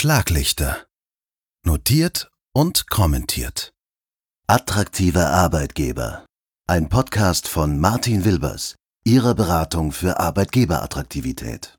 Schlaglichter. Notiert und kommentiert. Attraktive Arbeitgeber. Ein Podcast von Martin Wilbers, Ihrer Beratung für Arbeitgeberattraktivität.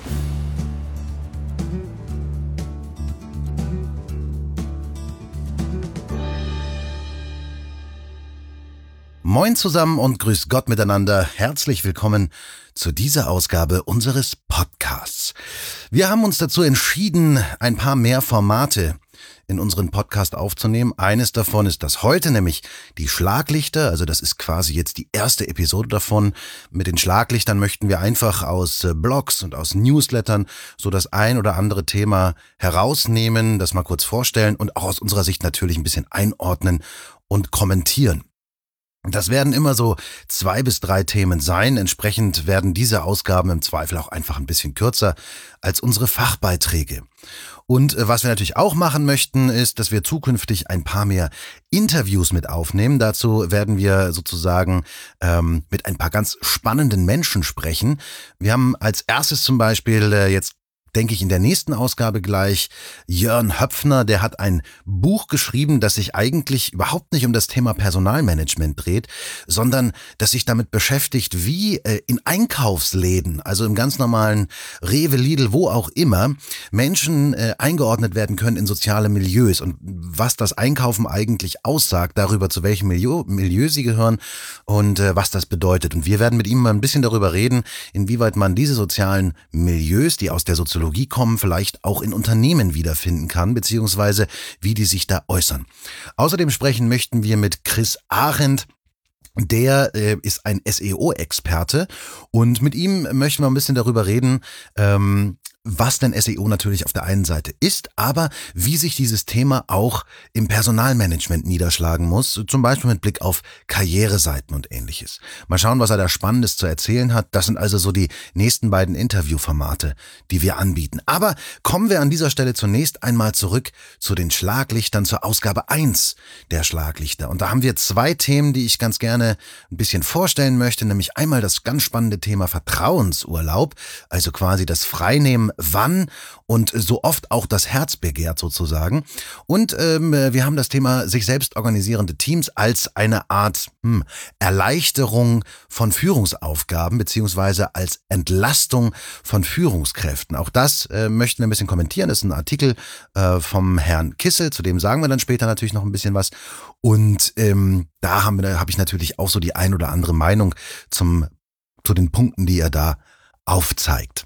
Moin zusammen und grüß Gott miteinander. Herzlich willkommen zu dieser Ausgabe unseres Podcasts. Wir haben uns dazu entschieden, ein paar mehr Formate in unseren Podcast aufzunehmen. Eines davon ist das heute, nämlich die Schlaglichter. Also das ist quasi jetzt die erste Episode davon. Mit den Schlaglichtern möchten wir einfach aus Blogs und aus Newslettern so das ein oder andere Thema herausnehmen, das mal kurz vorstellen und auch aus unserer Sicht natürlich ein bisschen einordnen und kommentieren. Das werden immer so 2 bis 3 Themen sein. Entsprechend werden diese Ausgaben im Zweifel auch einfach ein bisschen kürzer als unsere Fachbeiträge. Und was wir natürlich auch machen möchten, ist, dass wir zukünftig ein paar mehr Interviews mit aufnehmen. Dazu werden wir sozusagen mit ein paar ganz spannenden Menschen sprechen. Wir haben als erstes zum Beispiel jetzt, denke ich, in der nächsten Ausgabe gleich Jörn Höpfner, der hat ein Buch geschrieben, das sich eigentlich überhaupt nicht um das Thema Personalmanagement dreht, sondern das sich damit beschäftigt, wie in Einkaufsläden, also im ganz normalen Rewe, Lidl, wo auch immer, Menschen eingeordnet werden können in soziale Milieus und was das Einkaufen eigentlich aussagt, darüber zu welchem Milieu sie gehören und was das bedeutet. Und wir werden mit ihm mal ein bisschen darüber reden, inwieweit man diese sozialen Milieus, die aus der Soziologie kommen, vielleicht auch in Unternehmen wiederfinden kann, beziehungsweise wie die sich da äußern. Außerdem sprechen möchten wir mit Chris Arendt. Der ist ein SEO-Experte und mit ihm möchten wir ein bisschen darüber reden, was denn SEO natürlich auf der einen Seite ist, aber wie sich dieses Thema auch im Personalmanagement niederschlagen muss, zum Beispiel mit Blick auf Karriereseiten und Ähnliches. Mal schauen, was er da Spannendes zu erzählen hat. Das sind also so die nächsten beiden Interviewformate, die wir anbieten. Aber kommen wir an dieser Stelle zunächst einmal zurück zu den Schlaglichtern, zur Ausgabe 1 der Schlaglichter. Und da haben wir 2 Themen, die ich ganz gerne ein bisschen vorstellen möchte, nämlich einmal das ganz spannende Thema Vertrauensurlaub, also quasi das Freinehmen, wann und so oft auch das Herz begehrt sozusagen. Und wir haben das Thema sich selbst organisierende Teams als eine Art Erleichterung von Führungsaufgaben beziehungsweise als Entlastung von Führungskräften. Auch das möchten wir ein bisschen kommentieren. Das ist ein Artikel vom Herrn Kissel, zu dem sagen wir dann später natürlich noch ein bisschen was. Und da habe ich natürlich auch so die ein oder andere Meinung zu den Punkten, die er da aufzeigt.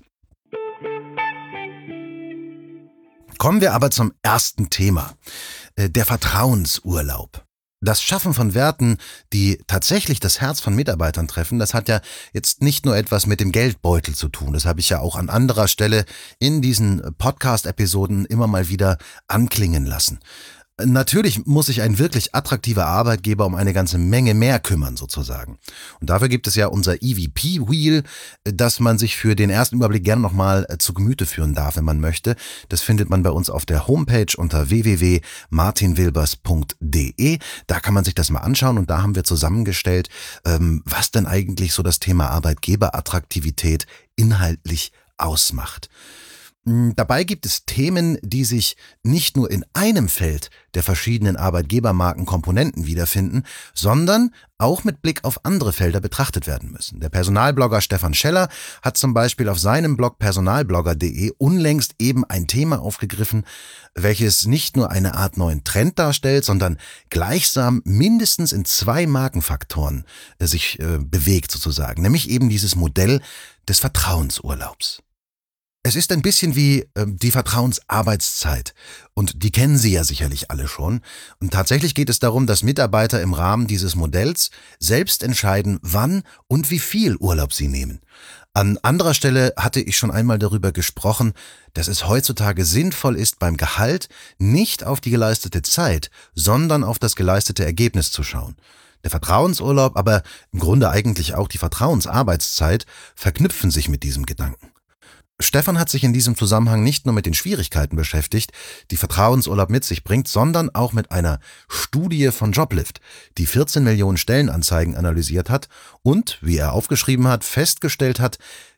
Kommen wir aber zum ersten Thema, der Vertrauensurlaub. Das Schaffen von Werten, die tatsächlich das Herz von Mitarbeitern treffen, das hat ja jetzt nicht nur etwas mit dem Geldbeutel zu tun. Das habe ich ja auch an anderer Stelle in diesen Podcast-Episoden immer mal wieder anklingen lassen. Natürlich muss sich ein wirklich attraktiver Arbeitgeber um eine ganze Menge mehr kümmern sozusagen. Und dafür gibt es ja unser EVP-Wheel, das man sich für den ersten Überblick gerne nochmal zu Gemüte führen darf, wenn man möchte. Das findet man bei uns auf der Homepage unter www.martinwilbers.de. Da kann man sich das mal anschauen und da haben wir zusammengestellt, was denn eigentlich so das Thema Arbeitgeberattraktivität inhaltlich ausmacht. Dabei gibt es Themen, die sich nicht nur in einem Feld der verschiedenen Arbeitgebermarkenkomponenten wiederfinden, sondern auch mit Blick auf andere Felder betrachtet werden müssen. Der Personalblogger Stefan Scheller hat zum Beispiel auf seinem Blog personalblogger.de unlängst eben ein Thema aufgegriffen, welches nicht nur eine Art neuen Trend darstellt, sondern gleichsam mindestens in 2 Markenfaktoren sich bewegt sozusagen, nämlich eben dieses Modell des Vertrauensurlaubs. Es ist ein bisschen wie die Vertrauensarbeitszeit und die kennen Sie ja sicherlich alle schon. Und tatsächlich geht es darum, dass Mitarbeiter im Rahmen dieses Modells selbst entscheiden, wann und wie viel Urlaub sie nehmen. An anderer Stelle hatte ich schon einmal darüber gesprochen, dass es heutzutage sinnvoll ist, beim Gehalt nicht auf die geleistete Zeit, sondern auf das geleistete Ergebnis zu schauen. Der Vertrauensurlaub, aber im Grunde eigentlich auch die Vertrauensarbeitszeit verknüpfen sich mit diesem Gedanken. Stefan hat sich in diesem Zusammenhang nicht nur mit den Schwierigkeiten beschäftigt, die Vertrauensurlaub mit sich bringt, sondern auch mit einer Studie von Joblift, die 14 Millionen Stellenanzeigen analysiert hat und, wie er aufgeschrieben hat, festgestellt hat,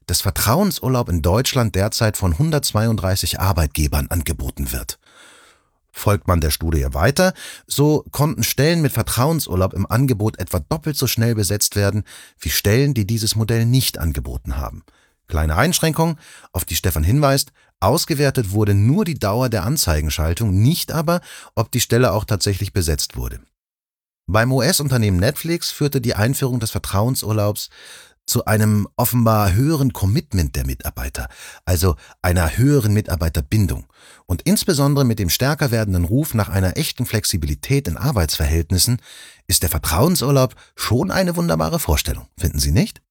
dass Vertrauensurlaub in Deutschland derzeit von 132 Arbeitgebern angeboten wird. Folgt man der Studie weiter, so konnten Stellen mit Vertrauensurlaub im Angebot etwa doppelt so schnell besetzt werden wie Stellen, die dieses Modell nicht angeboten haben. Kleine Einschränkung, auf die Stefan hinweist: Ausgewertet wurde nur die Dauer der Anzeigenschaltung, nicht aber, ob die Stelle auch tatsächlich besetzt wurde. Beim US-Unternehmen Netflix führte die Einführung des Vertrauensurlaubs zu einem offenbar höheren Commitment der Mitarbeiter, also einer höheren Mitarbeiterbindung. Und insbesondere mit dem stärker werdenden Ruf nach einer echten Flexibilität in Arbeitsverhältnissen ist der Vertrauensurlaub schon eine wunderbare Vorstellung, finden Sie nicht?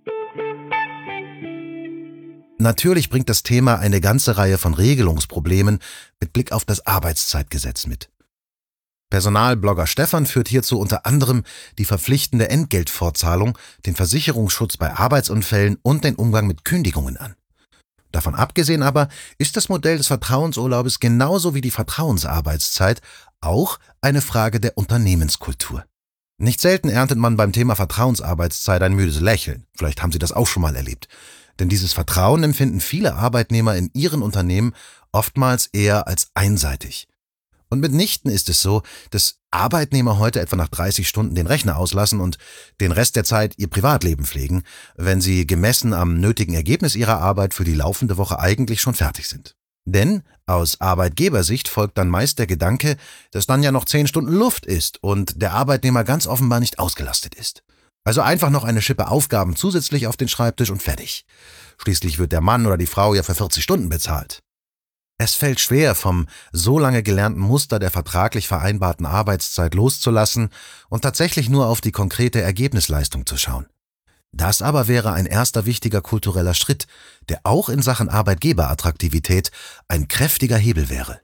Natürlich bringt das Thema eine ganze Reihe von Regelungsproblemen mit Blick auf das Arbeitszeitgesetz mit. Personalblogger Stefan führt hierzu unter anderem die verpflichtende Entgeltfortzahlung, den Versicherungsschutz bei Arbeitsunfällen und den Umgang mit Kündigungen an. Davon abgesehen aber ist das Modell des Vertrauensurlaubes genauso wie die Vertrauensarbeitszeit auch eine Frage der Unternehmenskultur. Nicht selten erntet man beim Thema Vertrauensarbeitszeit ein müdes Lächeln. Vielleicht haben Sie das auch schon mal erlebt. Denn dieses Vertrauen empfinden viele Arbeitnehmer in ihren Unternehmen oftmals eher als einseitig. Und mitnichten ist es so, dass Arbeitnehmer heute etwa nach 30 Stunden den Rechner auslassen und den Rest der Zeit ihr Privatleben pflegen, wenn sie gemessen am nötigen Ergebnis ihrer Arbeit für die laufende Woche eigentlich schon fertig sind. Denn aus Arbeitgebersicht folgt dann meist der Gedanke, dass dann ja noch 10 Stunden Luft ist und der Arbeitnehmer ganz offenbar nicht ausgelastet ist. Also einfach noch eine Schippe Aufgaben zusätzlich auf den Schreibtisch und fertig. Schließlich wird der Mann oder die Frau ja für 40 Stunden bezahlt. Es fällt schwer, vom so lange gelernten Muster der vertraglich vereinbarten Arbeitszeit loszulassen und tatsächlich nur auf die konkrete Ergebnisleistung zu schauen. Das aber wäre ein erster wichtiger kultureller Schritt, der auch in Sachen Arbeitgeberattraktivität ein kräftiger Hebel wäre.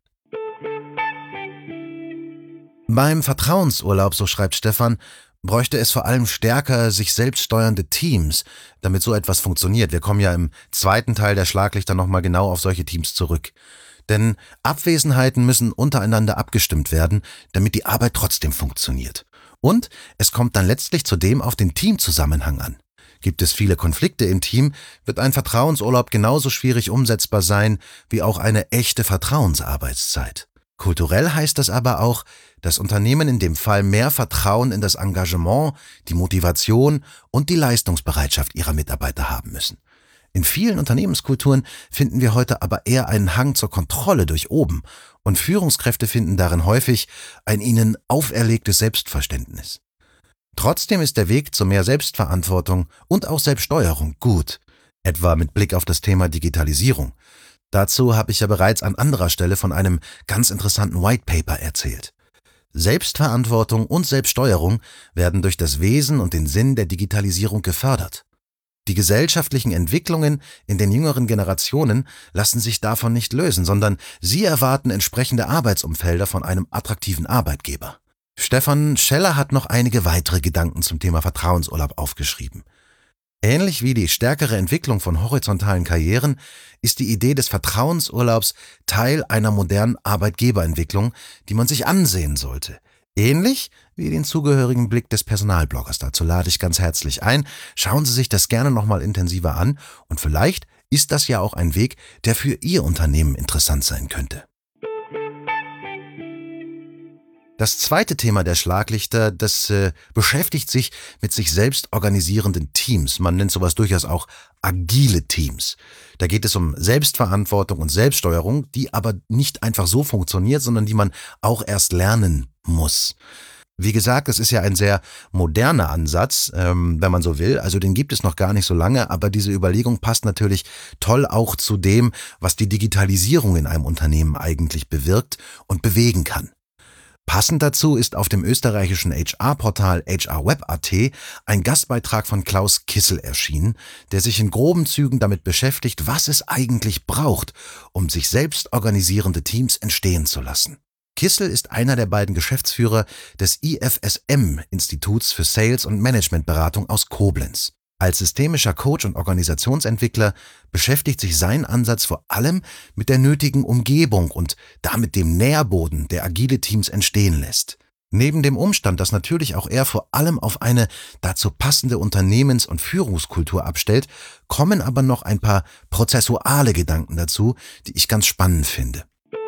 Beim Vertrauensurlaub, so schreibt Stefan, bräuchte es vor allem stärker sich selbst steuernde Teams, damit so etwas funktioniert. Wir kommen ja im zweiten Teil der Schlaglichter nochmal genau auf solche Teams zurück. Denn Abwesenheiten müssen untereinander abgestimmt werden, damit die Arbeit trotzdem funktioniert. Und es kommt dann letztlich zudem auf den Teamzusammenhang an. Gibt es viele Konflikte im Team, wird ein Vertrauensurlaub genauso schwierig umsetzbar sein wie auch eine echte Vertrauensarbeitszeit. Kulturell heißt das aber auch, dass Unternehmen in dem Fall mehr Vertrauen in das Engagement, die Motivation und die Leistungsbereitschaft ihrer Mitarbeiter haben müssen. In vielen Unternehmenskulturen finden wir heute aber eher einen Hang zur Kontrolle durch oben und Führungskräfte finden darin häufig ein ihnen auferlegtes Selbstverständnis. Trotzdem ist der Weg zu mehr Selbstverantwortung und auch Selbststeuerung gut, etwa mit Blick auf das Thema Digitalisierung. Dazu habe ich ja bereits an anderer Stelle von einem ganz interessanten White Paper erzählt. Selbstverantwortung und Selbststeuerung werden durch das Wesen und den Sinn der Digitalisierung gefördert. Die gesellschaftlichen Entwicklungen in den jüngeren Generationen lassen sich davon nicht lösen, sondern sie erwarten entsprechende Arbeitsumfelder von einem attraktiven Arbeitgeber. Stefan Scheller hat noch einige weitere Gedanken zum Thema Vertrauensurlaub aufgeschrieben. Ähnlich wie die stärkere Entwicklung von horizontalen Karrieren ist die Idee des Vertrauensurlaubs Teil einer modernen Arbeitgeberentwicklung, die man sich ansehen sollte. Ähnlich wie den zugehörigen Blick des Personalbloggers. Dazu lade ich ganz herzlich ein. Schauen Sie sich das gerne nochmal intensiver an und vielleicht ist das ja auch ein Weg, der für Ihr Unternehmen interessant sein könnte. Das zweite Thema der Schlaglichter, das beschäftigt sich mit sich selbst organisierenden Teams. Man nennt sowas durchaus auch agile Teams. Da geht es um Selbstverantwortung und Selbststeuerung, die aber nicht einfach so funktioniert, sondern die man auch erst lernen muss. Wie gesagt, es ist ja ein sehr moderner Ansatz, wenn man so will. Also den gibt es noch gar nicht so lange, aber diese Überlegung passt natürlich toll auch zu dem, was die Digitalisierung in einem Unternehmen eigentlich bewirkt und bewegen kann. Passend dazu ist auf dem österreichischen HR-Portal hrweb.at ein Gastbeitrag von Klaus Kissel erschienen, der sich in groben Zügen damit beschäftigt, was es eigentlich braucht, um sich selbst organisierende Teams entstehen zu lassen. Kissel ist einer der beiden Geschäftsführer des IFSM-Instituts für Sales- und Managementberatung aus Koblenz. Als systemischer Coach und Organisationsentwickler beschäftigt sich sein Ansatz vor allem mit der nötigen Umgebung und damit dem Nährboden, der agile Teams entstehen lässt. Neben dem Umstand, dass natürlich auch er vor allem auf eine dazu passende Unternehmens- und Führungskultur abstellt, kommen aber noch ein paar prozessuale Gedanken dazu, die ich ganz spannend finde.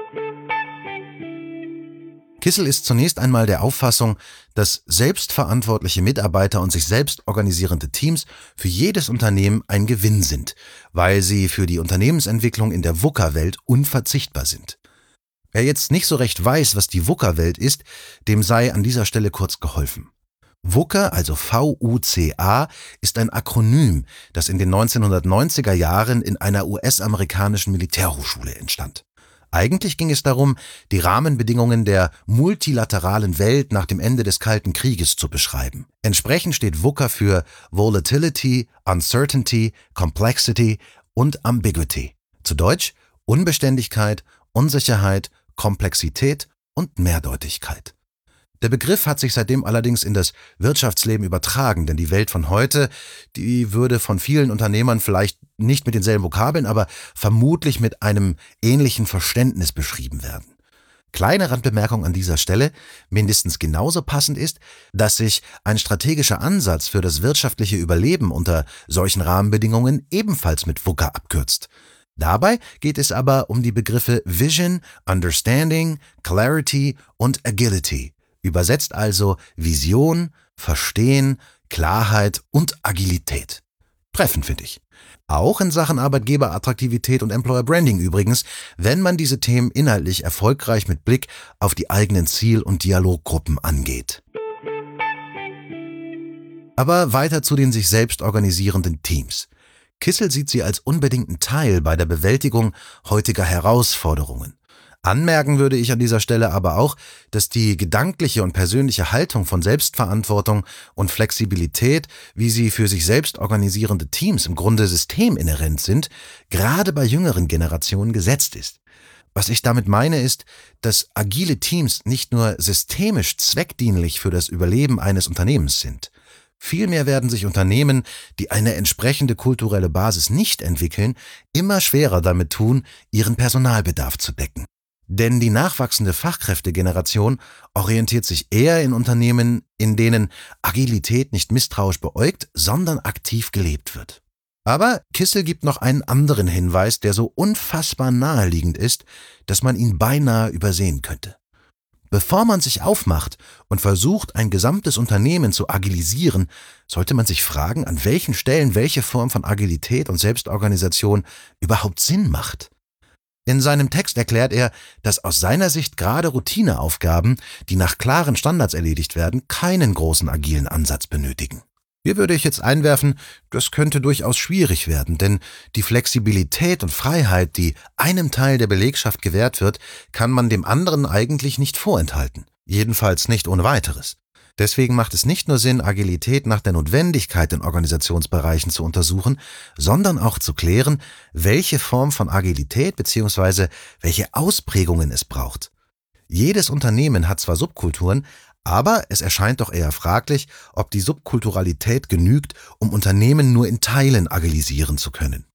Kissel ist zunächst einmal der Auffassung, dass selbstverantwortliche Mitarbeiter und sich selbst organisierende Teams für jedes Unternehmen ein Gewinn sind, weil sie für die Unternehmensentwicklung in der VUCA-Welt unverzichtbar sind. Wer jetzt nicht so recht weiß, was die VUCA-Welt ist, dem sei an dieser Stelle kurz geholfen. VUCA, also VUCA, ist ein Akronym, das in den 1990er Jahren in einer US-amerikanischen Militärhochschule entstand. Eigentlich ging es darum, die Rahmenbedingungen der multilateralen Welt nach dem Ende des Kalten Krieges zu beschreiben. Entsprechend steht VUCA für Volatility, Uncertainty, Complexity und Ambiguity. Zu Deutsch Unbeständigkeit, Unsicherheit, Komplexität und Mehrdeutigkeit. Der Begriff hat sich seitdem allerdings in das Wirtschaftsleben übertragen, denn die Welt von heute, die würde von vielen Unternehmern vielleicht nicht mit denselben Vokabeln, aber vermutlich mit einem ähnlichen Verständnis beschrieben werden. Kleine Randbemerkung an dieser Stelle: mindestens genauso passend ist, dass sich ein strategischer Ansatz für das wirtschaftliche Überleben unter solchen Rahmenbedingungen ebenfalls mit VUCA abkürzt. Dabei geht es aber um die Begriffe Vision, Understanding, Clarity und Agility. Übersetzt also Vision, Verstehen, Klarheit und Agilität. Treffend, finde ich. Auch in Sachen Arbeitgeberattraktivität und Employer Branding übrigens, wenn man diese Themen inhaltlich erfolgreich mit Blick auf die eigenen Ziel- und Dialoggruppen angeht. Aber weiter zu den sich selbst organisierenden Teams. Kissel sieht sie als unbedingten Teil bei der Bewältigung heutiger Herausforderungen. Anmerken würde ich an dieser Stelle aber auch, dass die gedankliche und persönliche Haltung von Selbstverantwortung und Flexibilität, wie sie für sich selbst organisierende Teams im Grunde systeminhärent sind, gerade bei jüngeren Generationen gesetzt ist. Was ich damit meine ist, dass agile Teams nicht nur systemisch zweckdienlich für das Überleben eines Unternehmens sind. Vielmehr werden sich Unternehmen, die eine entsprechende kulturelle Basis nicht entwickeln, immer schwerer damit tun, ihren Personalbedarf zu decken. Denn die nachwachsende Fachkräftegeneration orientiert sich eher in Unternehmen, in denen Agilität nicht misstrauisch beäugt, sondern aktiv gelebt wird. Aber Kissel gibt noch einen anderen Hinweis, der so unfassbar naheliegend ist, dass man ihn beinahe übersehen könnte. Bevor man sich aufmacht und versucht, ein gesamtes Unternehmen zu agilisieren, sollte man sich fragen, an welchen Stellen welche Form von Agilität und Selbstorganisation überhaupt Sinn macht. In seinem Text erklärt er, dass aus seiner Sicht gerade Routineaufgaben, die nach klaren Standards erledigt werden, keinen großen agilen Ansatz benötigen. Hier würde ich jetzt einwerfen, das könnte durchaus schwierig werden, denn die Flexibilität und Freiheit, die einem Teil der Belegschaft gewährt wird, kann man dem anderen eigentlich nicht vorenthalten. Jedenfalls nicht ohne weiteres. Deswegen macht es nicht nur Sinn, Agilität nach der Notwendigkeit in Organisationsbereichen zu untersuchen, sondern auch zu klären, welche Form von Agilität bzw. welche Ausprägungen es braucht. Jedes Unternehmen hat zwar Subkulturen, aber es erscheint doch eher fraglich, ob die Subkulturalität genügt, um Unternehmen nur in Teilen agilisieren zu können.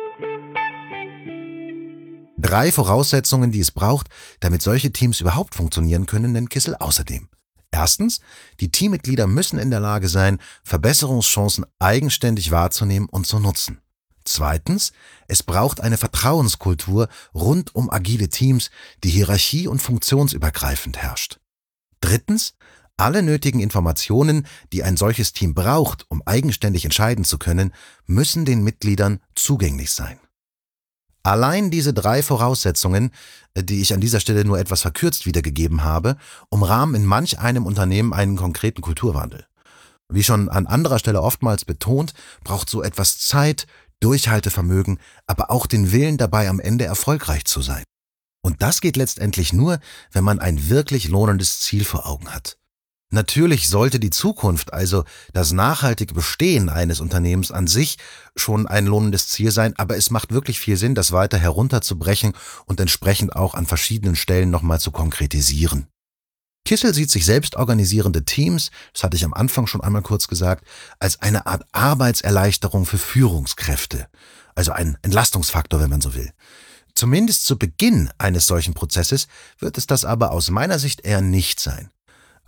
3 Voraussetzungen, die es braucht, damit solche Teams überhaupt funktionieren können, nennt Kissel außerdem. Erstens, die Teammitglieder müssen in der Lage sein, Verbesserungschancen eigenständig wahrzunehmen und zu nutzen. Zweitens, es braucht eine Vertrauenskultur rund um agile Teams, die hierarchie- und funktionsübergreifend herrscht. Drittens, alle nötigen Informationen, die ein solches Team braucht, um eigenständig entscheiden zu können, müssen den Mitgliedern zugänglich sein. Allein diese 3 Voraussetzungen, die ich an dieser Stelle nur etwas verkürzt wiedergegeben habe, umrahmen in manch einem Unternehmen einen konkreten Kulturwandel. Wie schon an anderer Stelle oftmals betont, braucht so etwas Zeit, Durchhaltevermögen, aber auch den Willen dabei, am Ende erfolgreich zu sein. Und das geht letztendlich nur, wenn man ein wirklich lohnendes Ziel vor Augen hat. Natürlich sollte die Zukunft, also das nachhaltige Bestehen eines Unternehmens an sich, schon ein lohnendes Ziel sein, aber es macht wirklich viel Sinn, das weiter herunterzubrechen und entsprechend auch an verschiedenen Stellen nochmal zu konkretisieren. Kissel sieht sich selbst organisierende Teams, das hatte ich am Anfang schon einmal kurz gesagt, als eine Art Arbeitserleichterung für Führungskräfte, also ein Entlastungsfaktor, wenn man so will. Zumindest zu Beginn eines solchen Prozesses wird es das aber aus meiner Sicht eher nicht sein.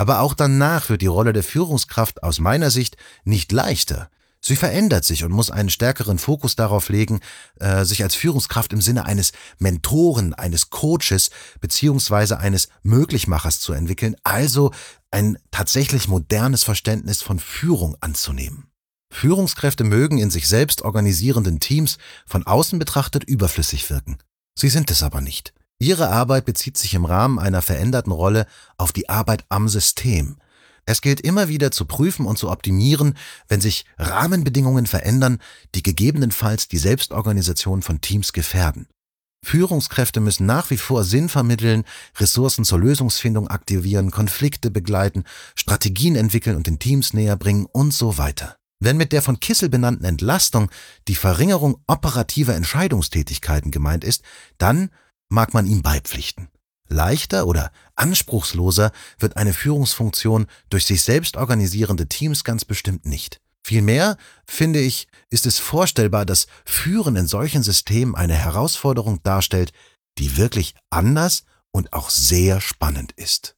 Aber auch danach wird die Rolle der Führungskraft aus meiner Sicht nicht leichter. Sie verändert sich und muss einen stärkeren Fokus darauf legen, sich als Führungskraft im Sinne eines Mentoren, eines Coaches beziehungsweise eines Möglichmachers zu entwickeln, also ein tatsächlich modernes Verständnis von Führung anzunehmen. Führungskräfte mögen in sich selbst organisierenden Teams von außen betrachtet überflüssig wirken. Sie sind es aber nicht. Ihre Arbeit bezieht sich im Rahmen einer veränderten Rolle auf die Arbeit am System. Es gilt immer wieder zu prüfen und zu optimieren, wenn sich Rahmenbedingungen verändern, die gegebenenfalls die Selbstorganisation von Teams gefährden. Führungskräfte müssen nach wie vor Sinn vermitteln, Ressourcen zur Lösungsfindung aktivieren, Konflikte begleiten, Strategien entwickeln und den Teams näher bringen und so weiter. Wenn mit der von Kissel benannten Entlastung die Verringerung operativer Entscheidungstätigkeiten gemeint ist, dann mag man ihm beipflichten. Leichter oder anspruchsloser wird eine Führungsfunktion durch sich selbst organisierende Teams ganz bestimmt nicht. Vielmehr, finde ich, ist es vorstellbar, dass Führen in solchen Systemen eine Herausforderung darstellt, die wirklich anders und auch sehr spannend ist.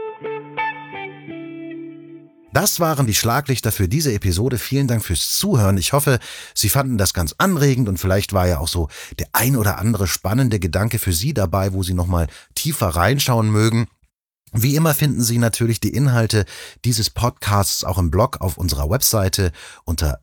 Das waren die Schlaglichter für diese Episode. Vielen Dank fürs Zuhören. Ich hoffe, Sie fanden das ganz anregend und vielleicht war ja auch so der ein oder andere spannende Gedanke für Sie dabei, wo Sie nochmal tiefer reinschauen mögen. Wie immer finden Sie natürlich die Inhalte dieses Podcasts auch im Blog auf unserer Webseite unter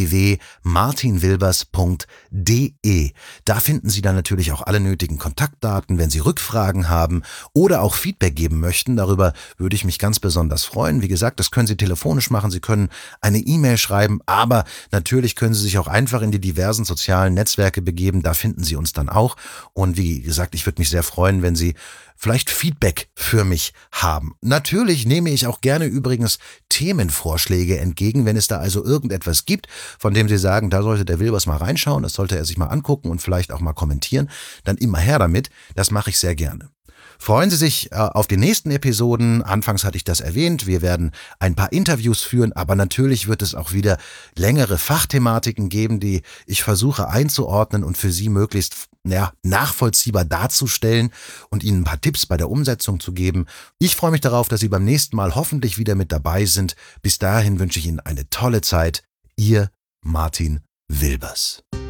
www.martinwilbers.de. Da finden Sie dann natürlich auch alle nötigen Kontaktdaten, wenn Sie Rückfragen haben oder auch Feedback geben möchten. Darüber würde ich mich ganz besonders freuen. Wie gesagt, das können Sie telefonisch machen, Sie können eine E-Mail schreiben, aber natürlich können Sie sich auch einfach in die diversen sozialen Netzwerke begeben. Da finden Sie uns dann auch. Und wie gesagt, ich würde mich sehr freuen, wenn Sie vielleicht Feedback für mich haben. Natürlich nehme ich auch gerne übrigens Themenvorschläge entgegen, wenn es da also irgendetwas gibt, von dem Sie sagen, da sollte der Wilbers mal reinschauen, das sollte er sich mal angucken und vielleicht auch mal kommentieren, dann immer her damit, das mache ich sehr gerne. Freuen Sie sich auf die nächsten Episoden. Anfangs hatte ich das erwähnt. Wir werden ein paar Interviews führen, aber natürlich wird es auch wieder längere Fachthematiken geben, die ich versuche einzuordnen und für Sie möglichst nachvollziehbar darzustellen und Ihnen ein paar Tipps bei der Umsetzung zu geben. Ich freue mich darauf, dass Sie beim nächsten Mal hoffentlich wieder mit dabei sind. Bis dahin wünsche ich Ihnen eine tolle Zeit. Ihr Martin Wilbers.